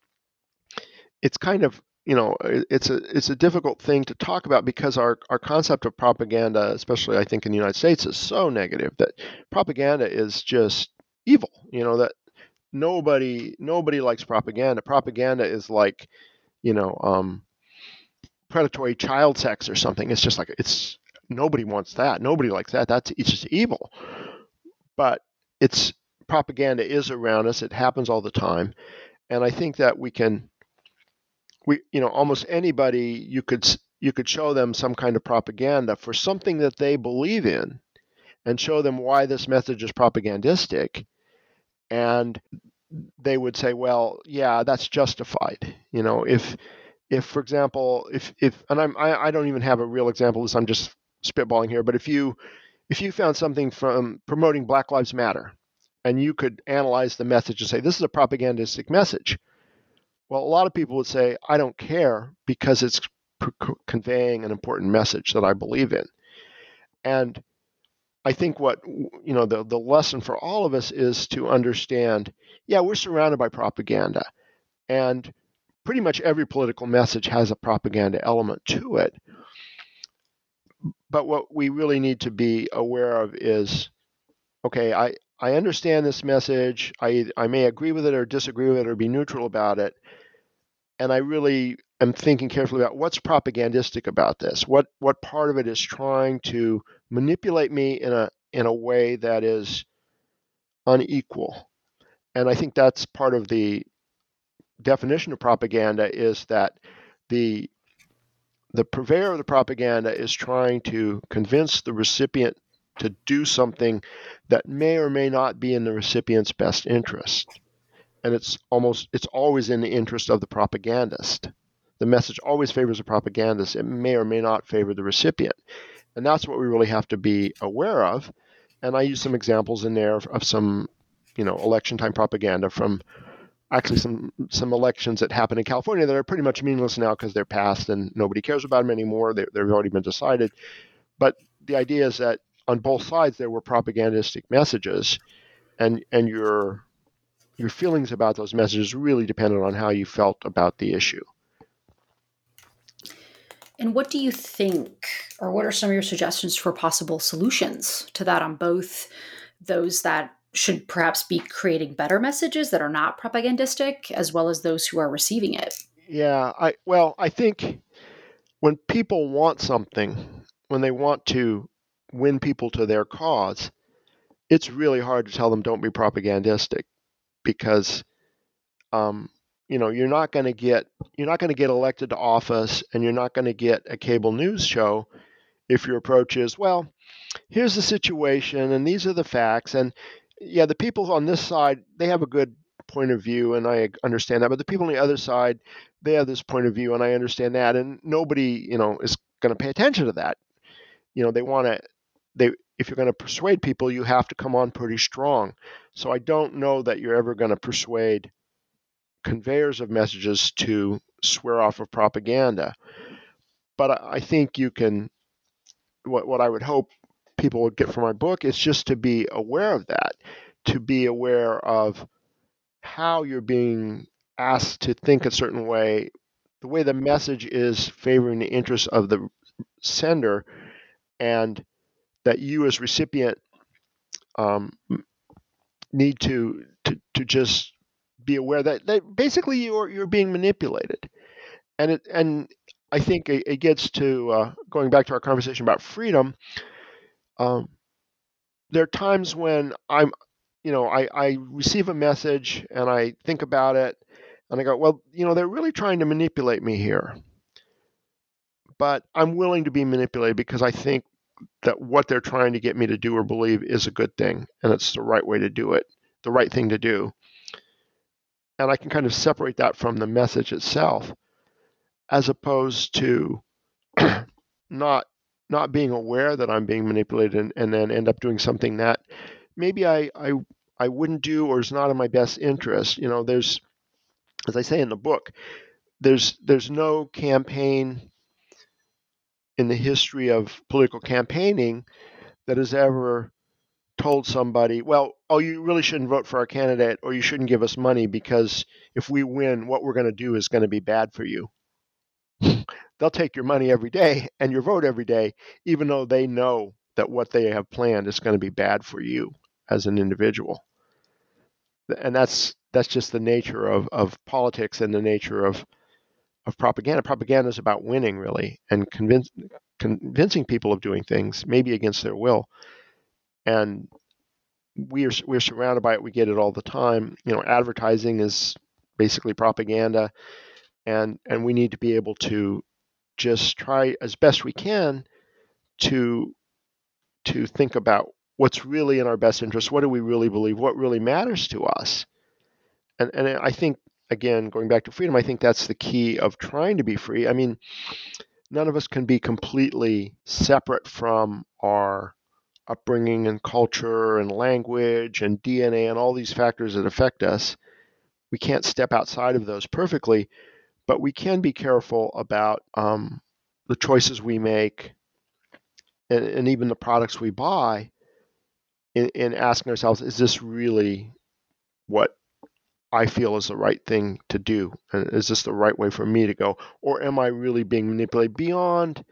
it's kind of, you know, it's a it's a difficult thing to talk about because our, our concept of propaganda, especially I think in the United States, is so negative that propaganda is just evil. You know, that nobody nobody likes propaganda. Propaganda is like, you know, um, predatory child sex or something. It's just like it's nobody wants that. Nobody likes that. That's it's just evil. But it's propaganda is around us. It happens all the time, and I think that we can, we you know, almost anybody you could you could show them some kind of propaganda for something that they believe in, and show them why this message is propagandistic. And they would say, well, yeah, that's justified. You know, if, if for example, if, if, and I'm, I, I don't even have a real example of this, I'm just spitballing here, but if you, if you found something from promoting Black Lives Matter and you could analyze the message and say, this is a propagandistic message. Well, a lot of people would say, I don't care because it's p- conveying an important message that I believe in. And I think what, you know, the, the lesson for all of us is to understand, yeah, we're surrounded by propaganda. And pretty much every political message has a propaganda element to it. but what we really need to be aware of is, okay, I, I understand this message. I I may agree with it or disagree with it or be neutral about it. And I really am thinking carefully about what's propagandistic about this. What what part of it is trying to manipulate me in a in a way that is unequal. And I think that's part of the definition of propaganda, is that the the purveyor of the propaganda is trying to convince the recipient to do something that may or may not be in the recipient's best interest. And it's almost it's always in the interest of the propagandist. The message always favors the propagandist. It may or may not favor the recipient. And that's what we really have to be aware of. And I use some examples in there of, of some, you know, election time propaganda from actually some some elections that happen in California that are pretty much meaningless now because they're past and nobody cares about them anymore. They, they've already been decided. But the idea is that on both sides there were propagandistic messages, and and your your feelings about those messages really depended on how you felt about the issue. And what do you think, or what are some of your suggestions for possible solutions to that on both those that should perhaps be creating better messages that are not propagandistic, as well as those who are receiving it? Yeah, I well, I think when people want something, when they want to win people to their cause, it's really hard to tell them don't be propagandistic, because um, you know, you're not going to get you're not going to get elected to office, and you're not going to get a cable news show if your approach is, well, here's the situation and these are the facts, and yeah, the people on this side, they have a good point of view and I understand that, but the people on the other side, they have this point of view and I understand that, and nobody, you know, is going to pay attention to that. You know, they want to they if you're going to persuade people, you have to come on pretty strong. So I don't know that you're ever going to persuade conveyors of messages to swear off of propaganda. But I think you can, what what I would hope people would get from my book is just to be aware of that, to be aware of how you're being asked to think a certain way, the way the message is favoring the interests of the sender, and that you as recipient um, need to, to to just be aware that, that basically you're you're being manipulated. And it and I think it, it gets to uh, going back to our conversation about freedom. Um, there are times when I'm, you know, I, I receive a message and I think about it and I go, well, you know, they're really trying to manipulate me here. But I'm willing to be manipulated because I think that what they're trying to get me to do or believe is a good thing, and it's the right way to do it, the right thing to do. And I can kind of separate that from the message itself, as opposed to not not being aware that I'm being manipulated and, and then end up doing something that maybe I, I I wouldn't do or is not in my best interest. You know, there's, as I say in the book, there's there's no campaign in the history of political campaigning that has ever told somebody, well, oh, you really shouldn't vote for our candidate, or you shouldn't give us money because if we win, what we're going to do is going to be bad for you. They'll take your money every day and your vote every day, even though they know that what they have planned is going to be bad for you as an individual. And that's that's just the nature of, of politics and the nature of of propaganda. Propaganda is about winning, really, and convince, convincing people of doing things, maybe against their will. And we are we're surrounded by it. We get it all the time. You know, advertising is basically propaganda, and and we need to be able to just try as best we can to to think about what's really in our best interest. What do we really believe? What really matters to us? And and I think, again, going back to freedom, I think that's the key of trying to be free. I mean, none of us can be completely separate from our upbringing and culture and language and D N A and all these factors that affect us. We can't step outside of those perfectly, but we can be careful about um, the choices we make and, and even the products we buy in, in asking ourselves, is this really what I feel is the right thing to do? And is this the right way for me to go? Or am I really being manipulated beyond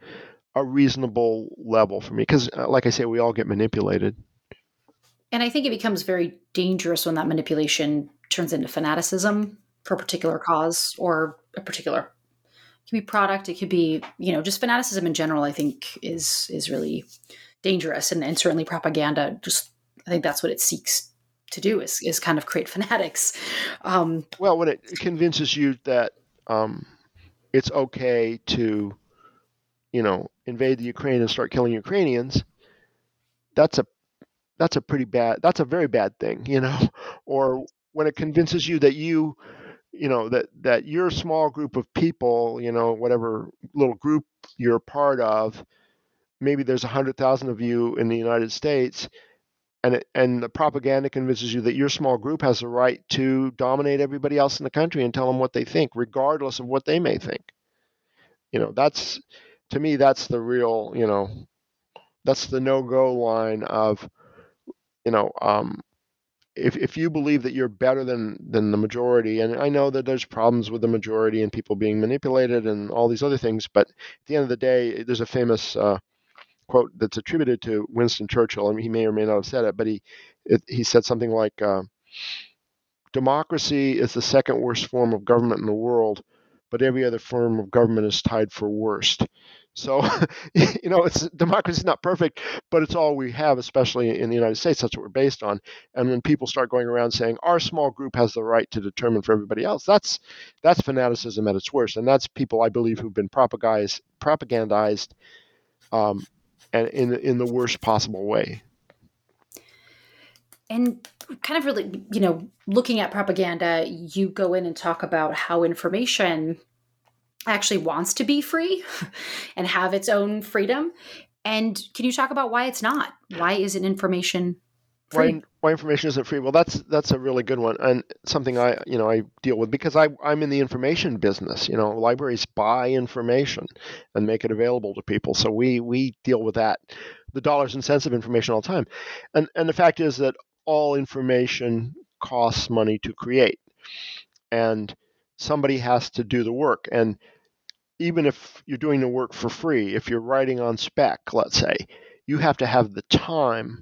a reasonable level for me. Because, uh, like I say, we all get manipulated. And I think it becomes very dangerous when that manipulation turns into fanaticism for a particular cause or a particular, it could be product, it could be, you know, just fanaticism in general, I think is is really dangerous. And, and certainly propaganda, just, I think that's what it seeks to do is, is kind of create fanatics. Um, well, when it convinces you that um, it's okay to, you know, invade the Ukraine and start killing Ukrainians, that's a that's a pretty bad, that's a very bad thing, you know. Or when it convinces you that you, you know, that, that your small group of people, you know, whatever little group you're a part of, maybe there's a hundred thousand of you in the United States, and it, and the propaganda convinces you that your small group has the right to dominate everybody else in the country and tell them what they think, regardless of what they may think. You know, that's, to me, that's the real, you know, that's the no-go line of, you know, um, if if you believe that you're better than than the majority, and I know that there's problems with the majority and people being manipulated and all these other things, but at the end of the day, there's a famous uh, quote that's attributed to Winston Churchill. I mean, he may or may not have said it, but he it, he said something like, uh, "Democracy is the second worst form of government in the world, but every other form of government is tied for worst." So, you know, it's democracy is not perfect, but it's all we have, especially in the United States. That's what we're based on. And when people start going around saying our small group has the right to determine for everybody else, that's that's fanaticism at its worst. And that's people, I believe, who've been propagandized, propagandized, um, and in in the worst possible way. And kind of really, you know, looking at propaganda, you go in and talk about how information actually wants to be free and have its own freedom. And can you talk about why it's not? Why isn't information free? Why, why information isn't free? Well, that's that's a really good one, and something I you know I deal with because I I'm in the information business. You know, libraries buy information and make it available to people, so we we deal with that, the dollars and cents of information all the time. And and the fact is that all information costs money to create, and somebody has to do the work. And even if you're doing the work for free, if you're writing on spec, let's say, you have to have the time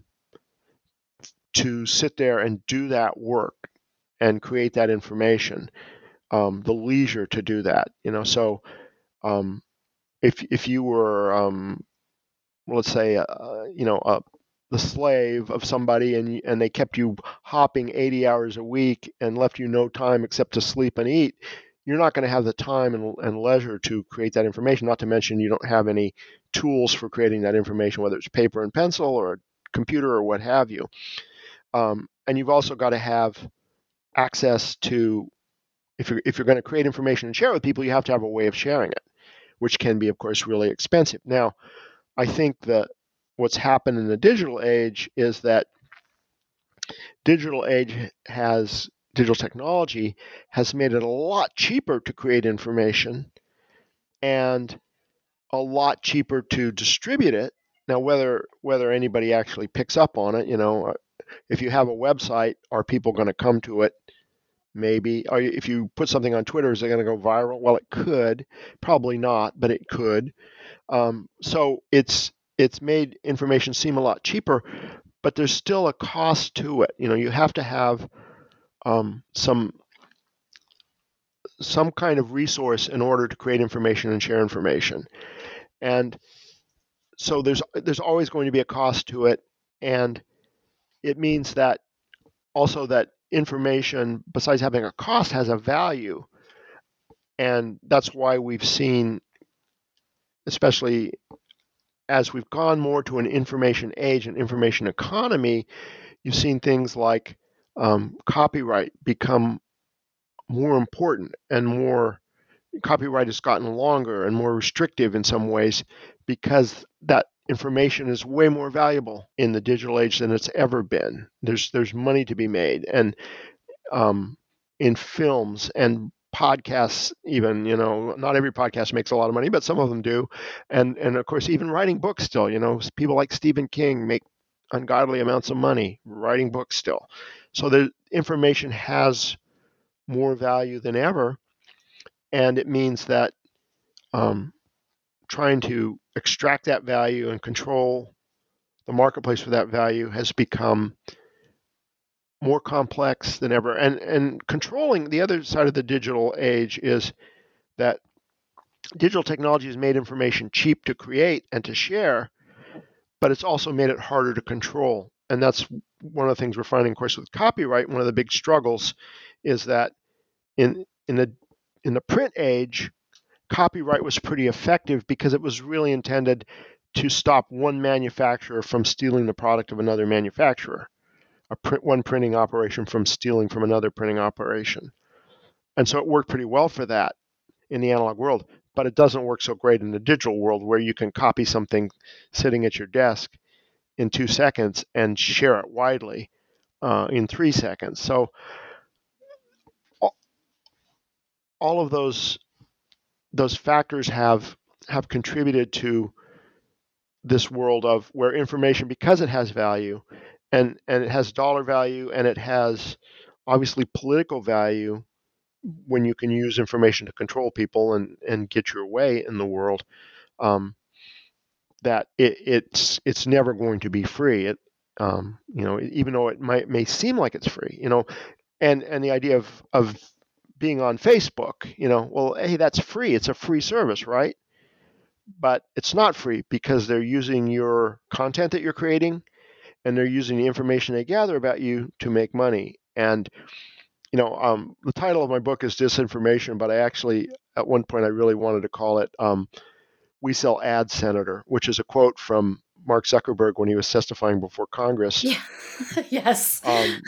to sit there and do that work and create that information, um, the leisure to do that. You know, so um, if if you were, um, let's say, uh, you know, uh, the slave of somebody, and and they kept you hopping eighty hours a week and left you no time except to sleep and eat, you're not going to have the time and, and leisure to create that information, not to mention you don't have any tools for creating that information, whether it's paper and pencil or a computer or what have you. Um, and you've also got to have access to, if you're, if you're going to create information and share it with people, you have to have a way of sharing it, which can be, of course, really expensive. Now, I think that what's happened in the digital age is that digital age has digital technology has made it a lot cheaper to create information and a lot cheaper to distribute it. Now, whether whether anybody actually picks up on it, you know, if you have a website, are people going to come to it? Maybe. Or if you put something on Twitter, is it going to go viral? Well, it could. Probably not, but it could. Um, so it's it's made information seem a lot cheaper, but there's still a cost to it. You know, you have to have um, some some kind of resource in order to create information and share information. And so there's there's always going to be a cost to it, and it means that also that information, besides having a cost, has a value. And that's why we've seen, especially as we've gone more to an information age and information economy, you've seen things like um, copyright become more important, and more copyright has gotten longer and more restrictive in some ways, because that information is way more valuable in the digital age than it's ever been. There's there's money to be made, and um, in films and podcasts, even, you know, not every podcast makes a lot of money, but some of them do, and and of course even writing books still. You know, people like Stephen King make ungodly amounts of money writing books still. So the information has more value than ever, and it means that um, trying to extract that value and control the marketplace for that value has become more complex than ever. And and controlling the other side of the digital age is that digital technology has made information cheap to create and to share, but it's also made it harder to control. And that's one of the things we're finding, of course, with copyright. One of the big struggles is that in in the in the print age, copyright was pretty effective because it was really intended to stop one manufacturer from stealing the product of another manufacturer, a print, one printing operation from stealing from another printing operation. And so it worked pretty well for that in the analog world, but it doesn't work so great in the digital world where you can copy something sitting at your desk in two seconds and share it widely uh, in three seconds. So all of those those factors have have contributed to this world of where information, because it has value and and it has dollar value and it has obviously political value when you can use information to control people and and get your way in the world, um, that it, it's it's never going to be free. It um, you know, even though it might may seem like it's free, you know, and and the idea of of being on Facebook, you know, well, hey, that's free. It's a free service, right? But it's not free because they're using your content that you're creating and they're using the information they gather about you to make money. And, you know, um, the title of my book is Disinformation, but I actually, at one point, I really wanted to call it um, We Sell Ads, Senator, which is a quote from Mark Zuckerberg when he was testifying before Congress. Yeah. Yes. Um,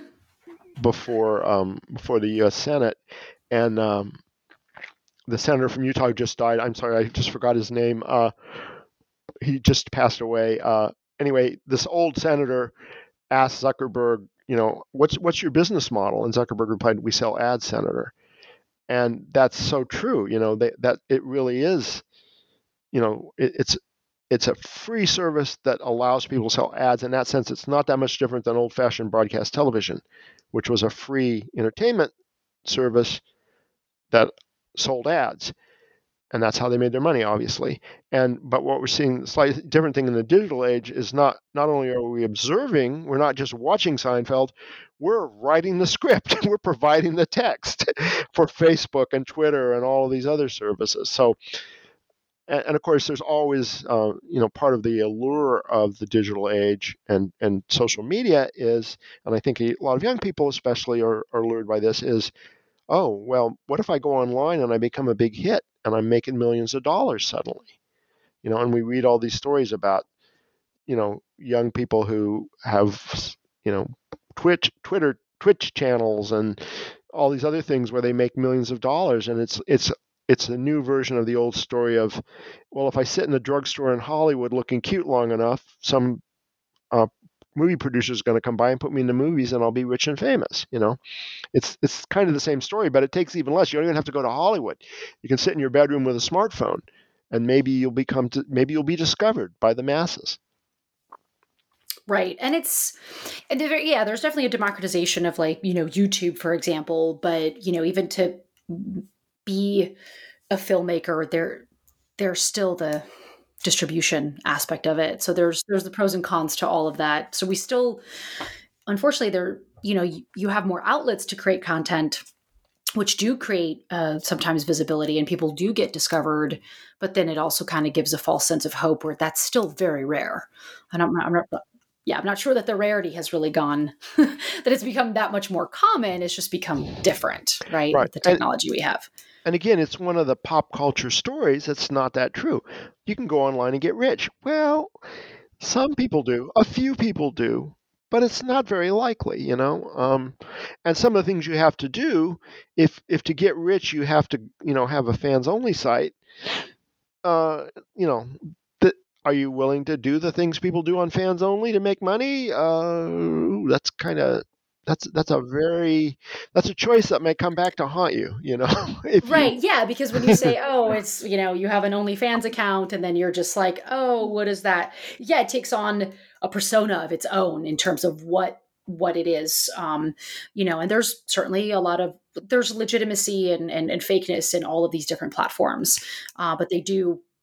before um, before the U S Senate. And um, the senator from Utah just died. I'm sorry, I just forgot his name. Uh, he just passed away. Uh, anyway, this old senator asked Zuckerberg, you know, what's what's your business model? And Zuckerberg replied, we sell ads, Senator. And that's so true. You know, they, that it really is, you know, it, it's it's a free service that allows people to sell ads. In that sense, it's not that much different than old-fashioned broadcast television, which was a free entertainment service that sold ads. And that's how they made their money, obviously. And but what we're seeing, slightly different thing in the digital age is not not only are we observing, we're not just watching Seinfeld, we're writing the script. We're providing the text for Facebook and Twitter and all of these other services. So, and, and of course, there's always, uh, you know, part of the allure of the digital age and, and social media is, and I think a lot of young people especially are, are lured by this, is, oh, well, what if I go online and I become a big hit and I'm making millions of dollars suddenly? You know, and we read all these stories about, you know, young people who have, you know, Twitch, Twitter, Twitch channels and all these other things where they make millions of dollars. And it's it's it's a new version of the old story of, well, if I sit in a drugstore in Hollywood looking cute long enough, some uh, movie producer is going to come by and put me in the movies and I'll be rich and famous. You know, it's it's kind of the same story, but it takes even less. You don't even have to go to Hollywood. You can sit in your bedroom with a smartphone and maybe you'll become, to, maybe you'll be discovered by the masses. Right. And it's, and there, yeah, there's definitely a democratization of, like, you know, YouTube, for example, but, you know, even to be a filmmaker, there, there's still the distribution aspect of it. So there's, there's the pros and cons to all of that. So we still, unfortunately, there, you know, you, you have more outlets to create content, which do create uh, sometimes visibility and people do get discovered, but then it also kind of gives a false sense of hope where that's still very rare. And I'm not, I'm not yeah, I'm not sure that the rarity has really gone, that it's become that much more common. It's just become different, right? Right. With the technology and, we have. And again, it's one of the pop culture stories that's not that true. You can go online and get rich. Well, some people do, a few people do, but it's not very likely, you know. Um, and some of the things you have to do, if if to get rich you have to, you know, have a fans only site, uh, you know, the, are you willing to do the things people do on fans only to make money? Uh, that's kind of that's that's a very that's a choice that may come back to haunt you, you know. if right? You... Yeah, because when you say, oh, it's, you know, you have an OnlyFans account, and then you're just like, oh, what is that? Yeah, it takes on a persona of its own in terms of what what it is, um, you know. And there's certainly a lot of there's legitimacy and and, and fakeness in all of these different platforms, uh, but they do.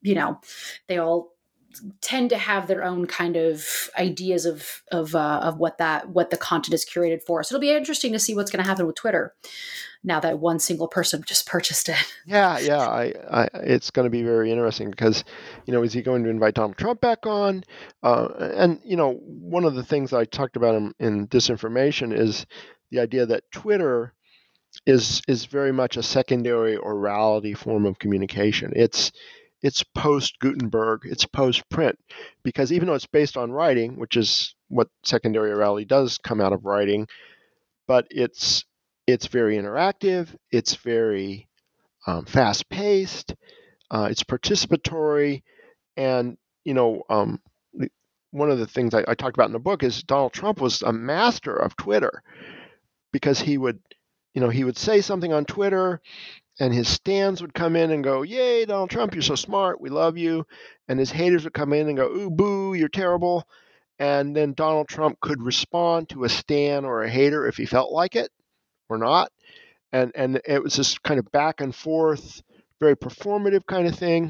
you know, they all tend to have their own kind of ideas of of uh, of what that what the content is curated for. So it'll be interesting to see what's going to happen with Twitter now that one single person just purchased it. Yeah, yeah, I, I, it's going to be very interesting because, you know, is he going to invite Donald Trump back on? Uh, and you know, one of the things I talked about in, in Disinformation is the idea that Twitter is is very much a secondary orality form of communication. It's it's post Gutenberg, it's post print, because even though it's based on writing, which is what secondary orality does come out of writing, but it's it's very interactive, it's very um, fast paced, uh, it's participatory, and you know um, one of the things I, I talked about in the book is Donald Trump was a master of Twitter, because he would you know he would say something on Twitter, and his stands would come in and go, "Yay, Donald Trump, you're so smart, we love you," and his haters would come in and go, "Ooh, boo, you're terrible." And then Donald Trump could respond to a stan or a hater if he felt like it or not. And and it was this kind of back and forth, very performative kind of thing.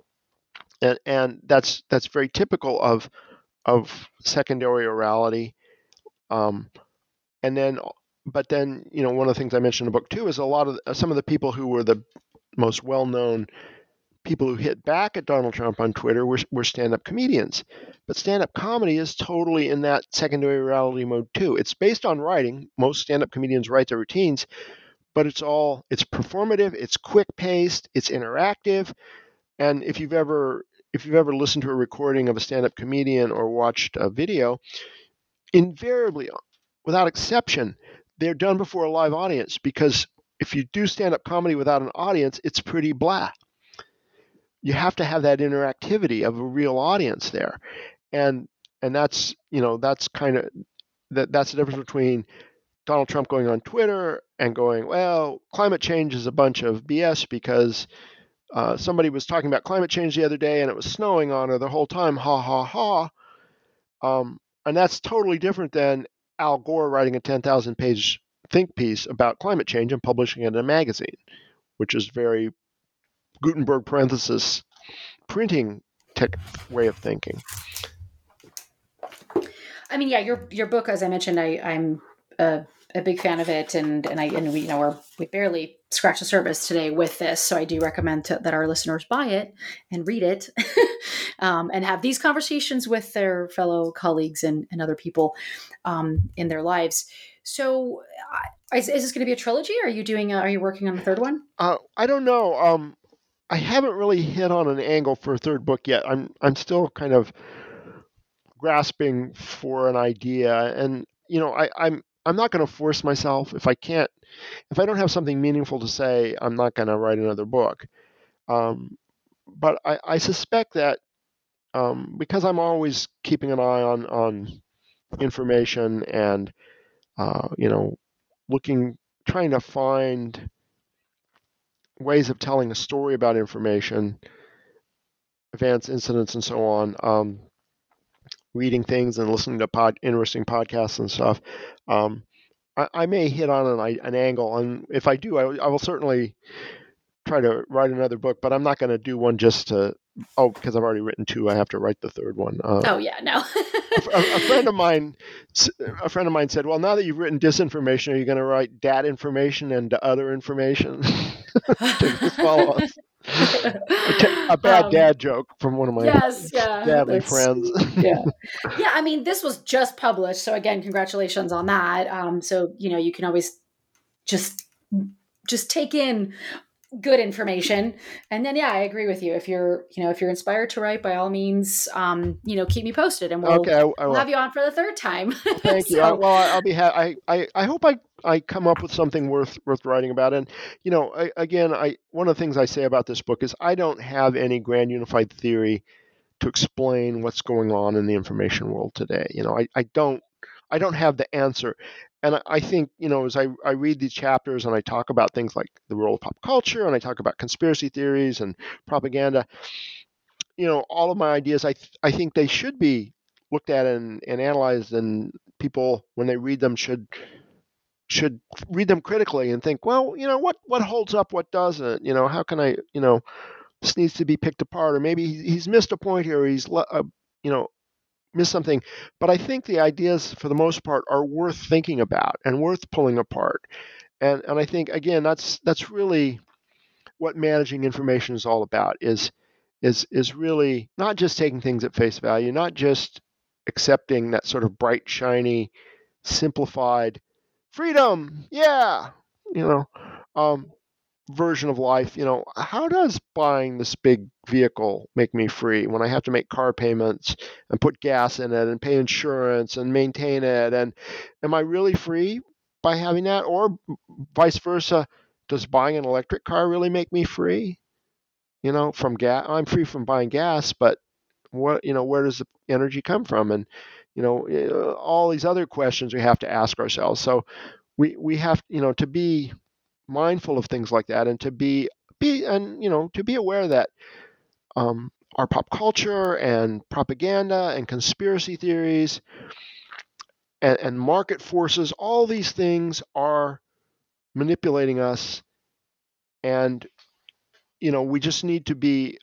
And and that's that's very typical of of secondary orality. Um, and then, but then, you know, one of the things I mentioned in the book too is a lot of some of the people who were the most well-known people who hit back at Donald Trump on Twitter were, were stand-up comedians. But stand-up comedy is totally in that secondary orality mode too. It's based on writing. Most stand-up comedians write their routines, but it's all, it's performative, it's quick-paced, it's interactive. And if you've ever, if you've ever listened to a recording of a stand-up comedian or watched a video, invariably, without exception, they're done before a live audience, because if you do stand-up comedy without an audience, it's pretty blah. You have to have that interactivity of a real audience there, and and that's you know that's kind of that that's the difference between Donald Trump going on Twitter and going, well, climate change is a bunch of B S because uh, somebody was talking about climate change the other day and it was snowing on her the whole time, ha ha ha, um, and that's totally different than Al Gore writing a ten thousand page think piece about climate change and publishing it in a magazine, which is very Gutenberg parenthesis printing tech way of thinking. I mean, yeah, your your book, as I mentioned, I, I'm a, a big fan of it, and and I and we you know we're, we barely scratched the surface today with this, so I do recommend to, that our listeners buy it and read it, um, and have these conversations with their fellow colleagues and, and other people um, in their lives. So, uh, is, is this going to be a trilogy? Are you doing? A, are you working on a third one? Uh, I don't know. Um, I haven't really hit on an angle for a third book yet. I'm I'm still kind of grasping for an idea, and you know, I, I'm I'm not going to force myself. If I can't, if I don't have something meaningful to say, I'm not going to write another book. Um, but I, I suspect that um, because I'm always keeping an eye on on information and uh, you know, looking, trying to find ways of telling a story about information, events, incidents, and so on, um, reading things and listening to pod, interesting podcasts and stuff, um, I, I may hit on an, an angle. And if I do, I, I will certainly try to write another book, but I'm not going to do one just to, oh, because I've already written two, I have to write the third one. Uh, oh, yeah, no. a, a friend of mine, a friend of mine said, well, now that you've written Disinformation, are you going to write Dat Information and Other Information? Just follow us. A bad um, dad joke from one of my yes, yeah, dadly friends. yeah, yeah. I mean, this was just published, so again, congratulations on that. Um, so you know, you can always just just take in good information, and then yeah, I agree with you. If you're, you know, if you're inspired to write, by all means, um, you know, keep me posted, and we'll, okay, I, I we'll have you on for the third time. Thank so, you. I, well, I'll be. Ha- I, I I hope I. I come up with something worth worth writing about. And, you know, I, again, I one of the things I say about this book is I don't have any grand unified theory to explain what's going on in the information world today. You know, I, I don't I don't have the answer. And I, I think, you know, as I, I read these chapters and I talk about things like the role of pop culture and I talk about conspiracy theories and propaganda, you know, all of my ideas, I th- I think they should be looked at and, and analyzed, and people, when they read them, should should read them critically and think, well, you know, what, what holds up, what doesn't, you know, how can I, you know, this needs to be picked apart, or maybe he's missed a point here, or he's uh, you know missed something. But I think the ideas, for the most part, are worth thinking about and worth pulling apart. And and I think, again, that's that's really what managing information is all about. Is is is really not just taking things at face value, not just accepting that sort of bright, shiny, simplified freedom, yeah, you know, um, version of life. You know, how does buying this big vehicle make me free when I have to make car payments and put gas in it and pay insurance and maintain it? And am I really free by having that? Or vice versa, does buying an electric car really make me free? You know, from gas, I'm free from buying gas, but what, you know, where does the energy come from? And, you know, all these other questions we have to ask ourselves. So we, we have, you know, to be mindful of things like that, and to be, be, and, you know, to be aware that um, our pop culture and propaganda and conspiracy theories and, and market forces, all these things are manipulating us. And, you know, we just need to be,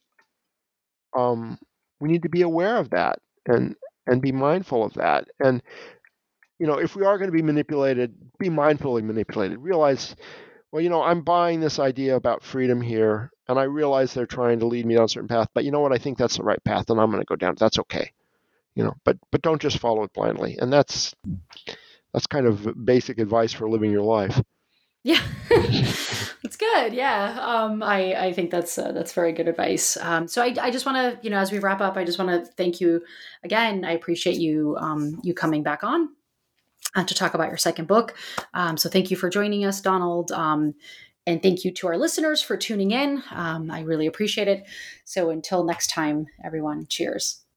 um, we need to be aware of that and, and be mindful of that. And, you know, if we are going to be manipulated, be mindfully manipulated. Realize, well, you know, I'm buying this idea about freedom here, and I realize they're trying to lead me down a certain path, but you know what? I think that's the right path, and I'm going to go down. That's okay. You know, but but don't just follow it blindly. And that's that's kind of basic advice for living your life. Yeah, that's good. Yeah, um, I I think that's uh, that's very good advice. Um, so I I just want to, you know, as we wrap up, I just want to thank you again. I appreciate you um, you coming back on uh, to talk about your second book. Um, so thank you for joining us, Donald. Um, and thank you to our listeners for tuning in. Um, I really appreciate it. So until next time, everyone, cheers.